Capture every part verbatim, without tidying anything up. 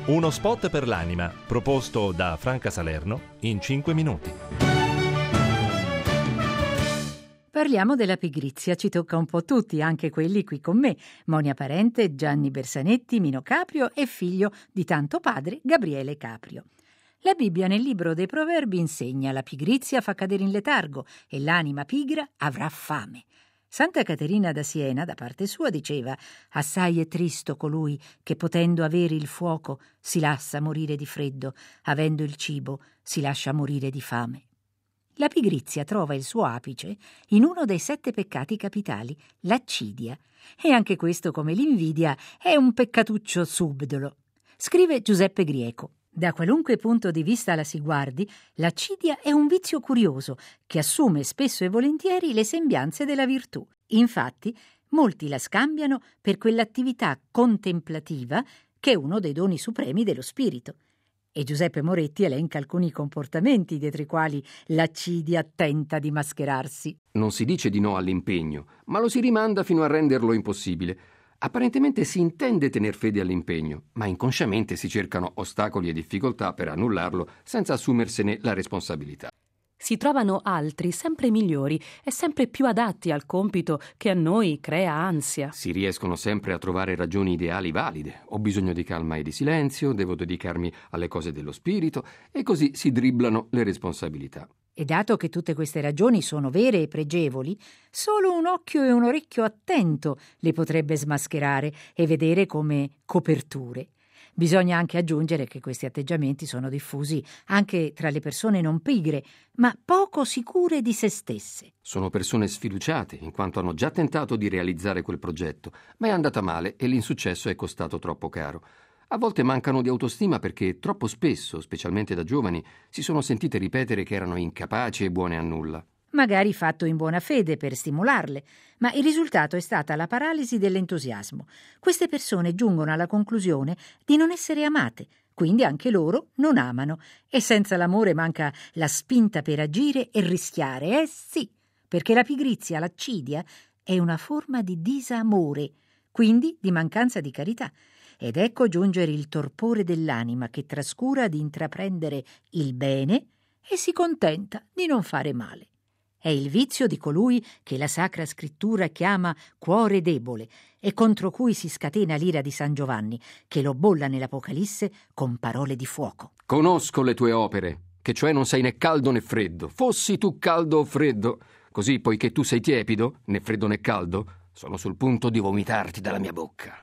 Uno spot per l'anima, proposto da Franca Salerno in cinque minuti. Parliamo della pigrizia, ci tocca un po' tutti, anche quelli qui con me. Monia Parente, Gianni Bersanetti, Mino Caprio e figlio di tanto padre, Gabriele Caprio. La Bibbia nel libro dei Proverbi insegna: la pigrizia fa cadere in letargo e l'anima pigra avrà fame. Santa Caterina da Siena, da parte sua, diceva: assai è tristo colui che, potendo avere il fuoco, si lascia morire di freddo, avendo il cibo, si lascia morire di fame. La pigrizia trova il suo apice in uno dei sette peccati capitali, l'accidia, e anche questo, come l'invidia, è un peccatuccio subdolo. Scrive Giuseppe Grieco: da qualunque punto di vista la si guardi, l'accidia è un vizio curioso che assume spesso e volentieri le sembianze della virtù. Infatti, molti la scambiano per quell'attività contemplativa che è uno dei doni supremi dello spirito. E Giuseppe Moretti elenca alcuni comportamenti dietro i quali l'accidia tenta di mascherarsi. Non si dice di no all'impegno, ma lo si rimanda fino a renderlo impossibile. Apparentemente si intende tener fede all'impegno, ma inconsciamente si cercano ostacoli e difficoltà per annullarlo senza assumersene la responsabilità. Si trovano altri sempre migliori e sempre più adatti al compito che a noi crea ansia. Si riescono sempre a trovare ragioni ideali valide. Ho bisogno di calma e di silenzio, devo dedicarmi alle cose dello spirito, e così si dribblano le responsabilità. E dato che tutte queste ragioni sono vere e pregevoli, solo un occhio e un orecchio attento le potrebbe smascherare e vedere come coperture. Bisogna anche aggiungere che questi atteggiamenti sono diffusi anche tra le persone non pigre, ma poco sicure di se stesse. Sono persone sfiduciate, in quanto hanno già tentato di realizzare quel progetto, ma è andata male e l'insuccesso è costato troppo caro. A volte mancano di autostima perché troppo spesso, specialmente da giovani, si sono sentite ripetere che erano incapaci e buone a nulla. Magari fatto in buona fede per stimolarle, ma il risultato è stata la paralisi dell'entusiasmo. Queste persone giungono alla conclusione di non essere amate, quindi anche loro non amano, e senza l'amore manca la spinta per agire e rischiare. Eh sì, perché la pigrizia, l'accidia, è una forma di disamore, quindi di mancanza di carità. Ed ecco giungere il torpore dell'anima che trascura di intraprendere il bene e si contenta di non fare male. È il vizio di colui che la Sacra Scrittura chiama cuore debole e contro cui si scatena l'ira di San Giovanni, che lo bolla nell'Apocalisse con parole di fuoco. Conosco le tue opere, che cioè non sei né caldo né freddo. Fossi tu caldo o freddo, così poiché tu sei tiepido, né freddo né caldo, sono sul punto di vomitarti dalla mia bocca.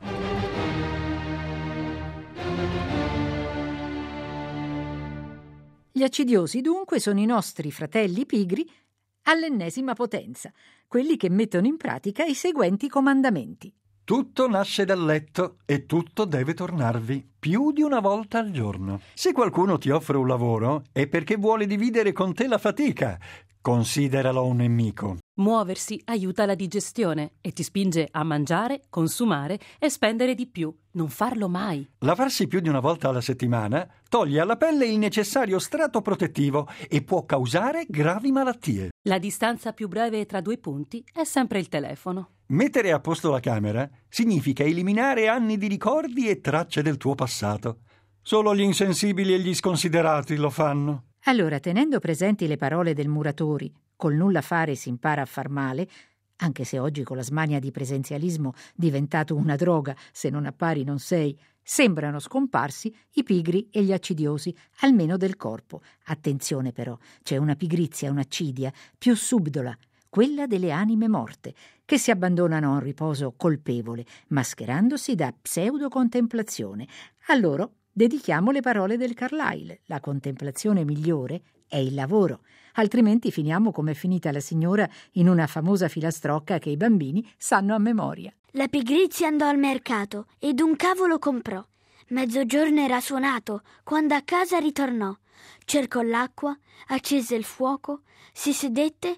Gli accidiosi dunque sono i nostri fratelli pigri all'ennesima potenza, quelli che mettono in pratica i seguenti comandamenti. Tutto nasce dal letto e tutto deve tornarvi più di una volta al giorno. Se qualcuno ti offre un lavoro è perché vuole dividere con te la fatica. Consideralo un nemico. Muoversi aiuta la digestione e ti spinge a mangiare, consumare e spendere di più. Non farlo mai. Lavarsi più di una volta alla settimana toglie alla pelle il necessario strato protettivo e può causare gravi malattie. La distanza più breve tra due punti è sempre il telefono. Mettere a posto la camera significa eliminare anni di ricordi e tracce del tuo passato. Solo gli insensibili e gli sconsiderati lo fanno. Allora, tenendo presenti le parole del Muratori, col nulla fare si impara a far male, anche se oggi con la smania di presenzialismo diventato una droga, se non appari non sei, sembrano scomparsi i pigri e gli accidiosi, almeno del corpo. Attenzione però, c'è una pigrizia, un'accidia, più subdola, quella delle anime morte, che si abbandonano a un riposo colpevole, mascherandosi da pseudo-contemplazione. A loro dedichiamo le parole del Carlyle: la contemplazione migliore è il lavoro, altrimenti finiamo come è finita la signora in una famosa filastrocca che i bambini sanno a memoria. La pigrizia andò al mercato ed un cavolo comprò. Mezzogiorno era suonato quando a casa ritornò. Cercò l'acqua, accese il fuoco, si sedette,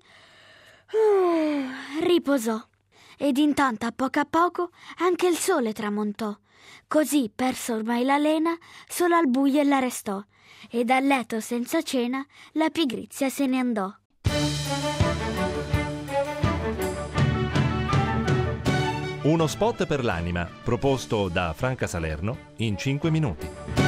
uh, riposò. Ed intanto a poco a poco anche il sole tramontò. Così perso ormai la lena, solo al buio la restò, e dal letto senza cena la pigrizia se ne andò. Uno spot per l'anima, proposto da Franca Salerno in cinque minuti.